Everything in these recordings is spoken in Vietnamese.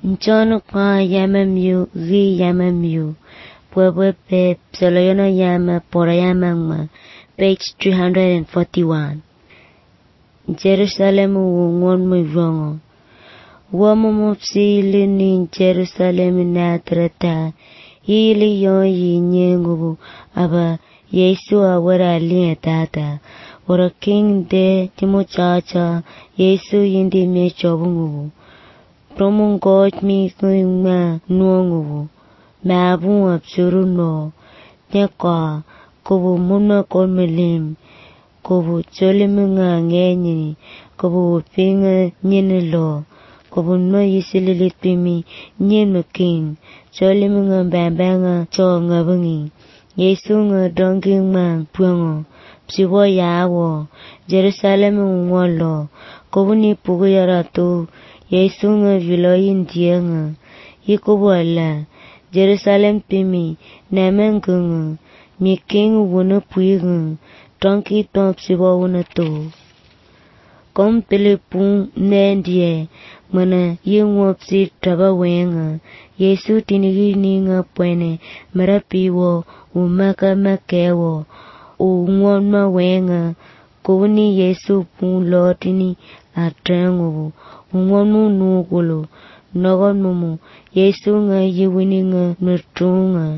Nchono kwa yamamyu gi yamamyu. Pwepwepe psoloyono yama pora yamangma. Page 341. Jerusalem wongon mwivongo. Wamo mopsi ili ni Jerusalem natrata. Ili yon yi nyengubu. Aba Yesu awara liye tata. Wara king de timo chacha. Yesu yindi me chobungubu. Promon God mi kuingma nuongubu. Mabu absuru no. Nyaka kubu muna kolmelim. Kubu cholimunga ngenyi. Kubu pinga nyene lo. Kubu no yisililit pimi nyene king. Cholimunga bambanga cho ngabungi. Yesu nga donging mang puango. Psiwo yawo. Jerusalem ngolo. Kubu ni pugu yaratu. Yesu nga vilo yindiya nga. Yikubu ala. Jerusalem pimi. Namengunga. Mi king wuna puiga. Donki ton psiwo wuna to. Kom telepun nendiye. Mana yingwo psi traba wenga. Yesu tinigi ninga pwene. Marapiwo. Umaka makewo. Ungwonma wenga. Kuni Yesu pun lotini atrengo. Ungwonmu nukulu. Nogonmumu. Yesu nga yiwini nga nutrunga.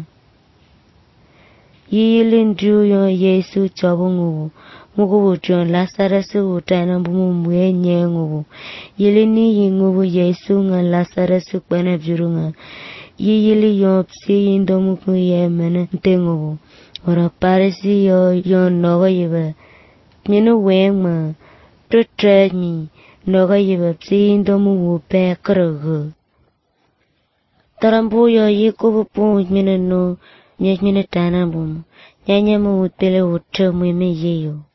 Yilindru yon Yesu chabungu. Mugubu tion Lazarus utana bumu mwe nyengu. Yilini yingubu Yesu nga Lazarus kwana virunga. Yili yon psi indomu kuye mena ntengu. Ora parisi yon noga yiba. Minu wengma. Tutrani. Noga yiba psi indomu wupe krugu. Tarambu yo yikubu pun minu no. Nyek minu tanambum. Nyanya mu utpele utre mweme yeyo.